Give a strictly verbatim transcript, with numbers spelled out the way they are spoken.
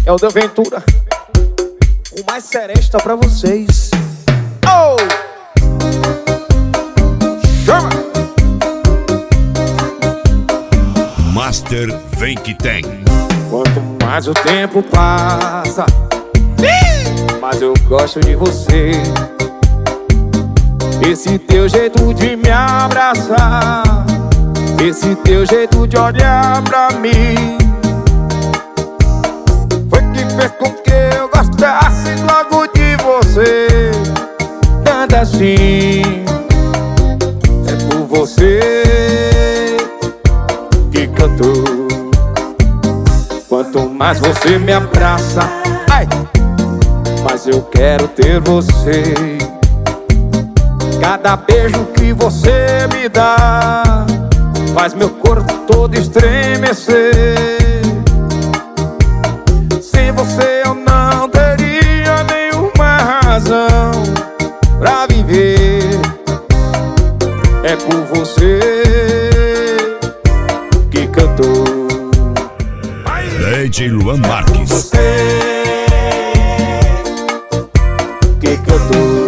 É o Del Ventura, o mais seresta pra vocês. Oh! Chama! Master vem que tem. Quanto mais o tempo passa, mais eu gosto de você. Esse teu jeito de me abraçar, esse teu jeito de olhar pra mim, foi que fez com que eu gostasse logo de você. Canta assim, é por você que canto. Quanto mais você me abraça, ai, mais eu quero ter você. Cada beijo que você me dá faz meu corpo todo estremecer. Sem você eu não teria nenhuma razão pra viver. É por você que cantou. D J Luan Marques. Você que cantou.